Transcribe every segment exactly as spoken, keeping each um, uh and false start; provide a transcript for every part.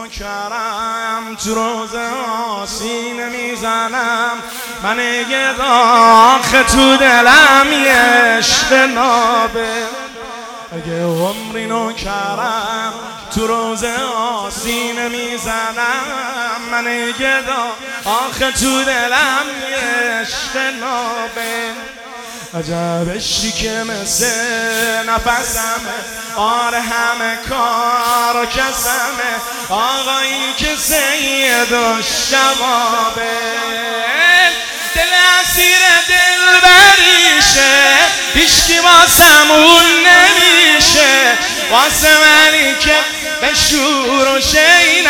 نوکرم تو روزه آسینه میزنم من یه داخل تو دلم یه عشق نابه اگه عمری نوکرم تو روزه آسینه میزنم من یه داخل تو دلم یه عشق نابه عجب عشقی که مثل نفسمه آره همه کار و کسمه آقایی که سید و شبابه دل اسیر دل بریشه هیچکی واسمون نمیشه واسه منی که به شور و شینم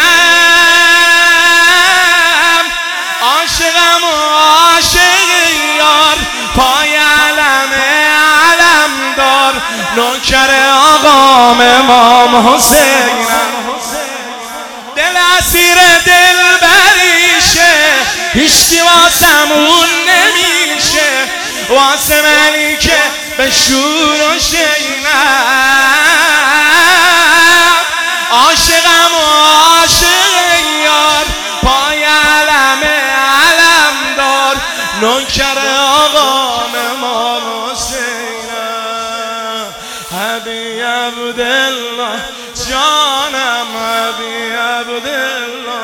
عاشقم و عاشق یار پای علم علم دار نوکر آقام امام حسینم دل اسیر دل بریشه هیچکی واسمون نمیشه واسه منی که به شور و شینم عاشقم و عاشق یار پای علم علم دار نوکر آقام امام حسینم حبی عبدالله جانم حبی عبدالله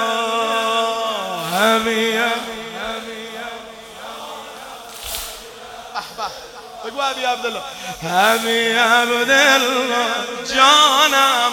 حبی بگو حبی عبدالله حبی عبدالله جانم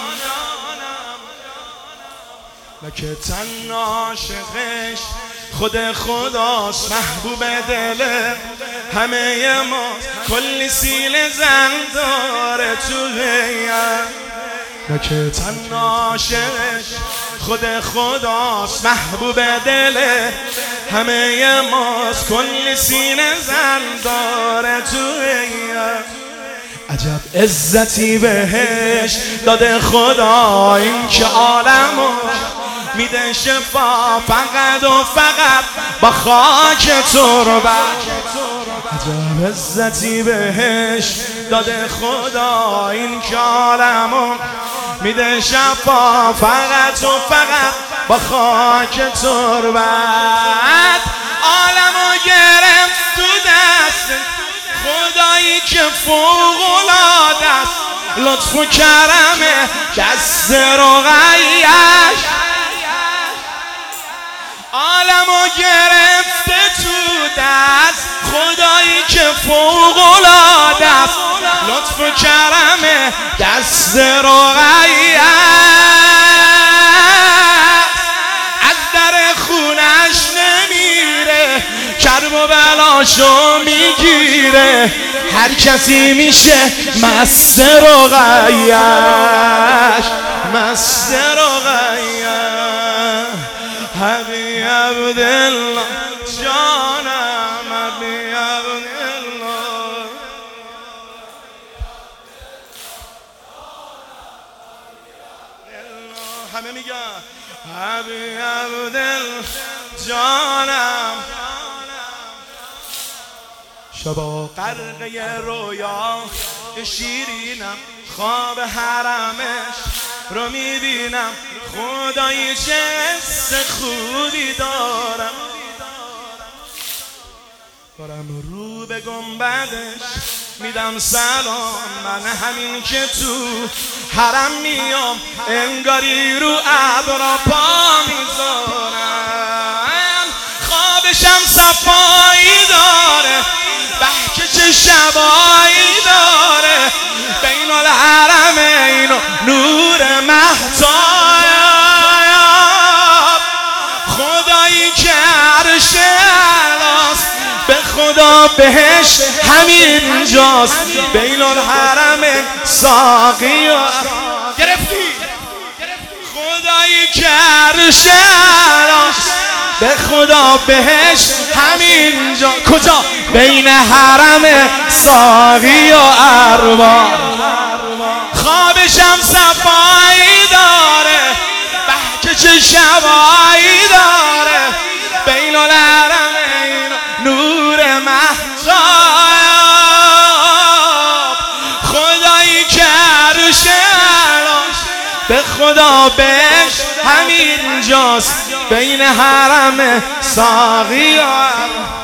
لکه تن عاشقش خود خداست محبوب دل همه ما کلی سیل زن داره تو هیم لکه تن عاشقش خود خداست محبوب دل همه ماست کلی سینه زن داره تو هیم عجب عزتی بهش داده خدا این که عالمو میده شفا فقط و فقط با خاک تربت عجب عزتی بهش داده خدا این که عالمو میده شفا فقط و فقط با خاک تربت عالمو گرفت تو دست خدایی که فوق‌العاده است لطف و کرمه دست رقیه‌اش عالمو گرفته تو دست خدایی که فوق‌العاده است لطف و کرمه دست رقیه‌اش از در خونش نمیره کرب و بلاشو میگیره هر کسی میشه مست رقیه‌اش مست رقیه‌اش حبی عبدالله جانم حبی عبدالله همه میگن حبی عبدالله جانم شبا غرقه رویا شیرینم خواب حرمش رو میبینم خدایی چه حس خوبی دارم دارم رو به گنبدش میدم سلام من همین که تو حرم میام انگاری رو ابرا پا میذارم خوابشم صفایی داره بحکه چه شبایی داره بین الحرمین و نور مهتاب خدایی که عرش اعلاست به خدا بهش همین جاست بین الحرمین ساقی و گرفتی خدایی که عرش اعلاست به خدا بهش همین جا کجا بین حرم ساقی و ارباب خوابشم صفایی داره بحکه چه شبایی داره بین الحرمین نور مهتاب خدایی که عرش اعلاست به خدا خدا بهش همین جاست بین حرم ساقی